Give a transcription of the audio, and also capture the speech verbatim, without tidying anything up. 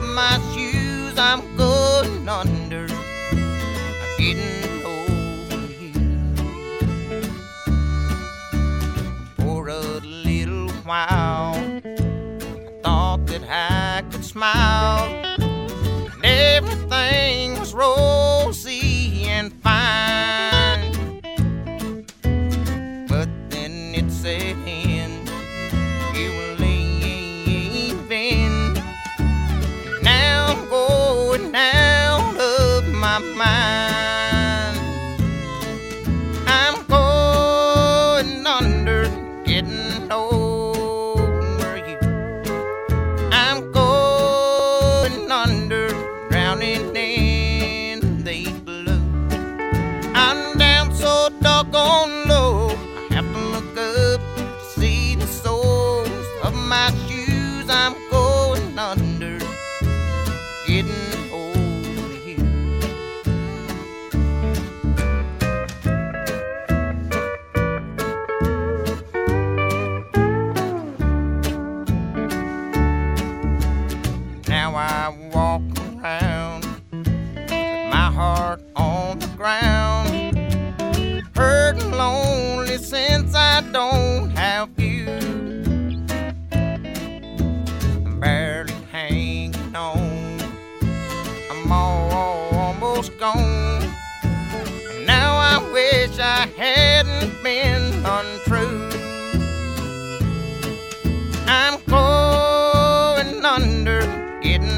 my shoes, I'm going under. I'm getting over you. For a little while, I thought that I could smile, and everything was rosy and fine. But then it set in, you were leaving. Now I'm going out of my mind. I'm going under, getting over you. I'm going under, drowning in the blue. I'm down so doggone low, I have to look up to see the soles of my shoes. I'm going under, getting over you. Now I walk around with my heart on the ground, hurt and lonely since I don't have you. I'm barely hanging on, I'm all, almost gone. And now I wish I hadn't been untrue. I'm going under, getting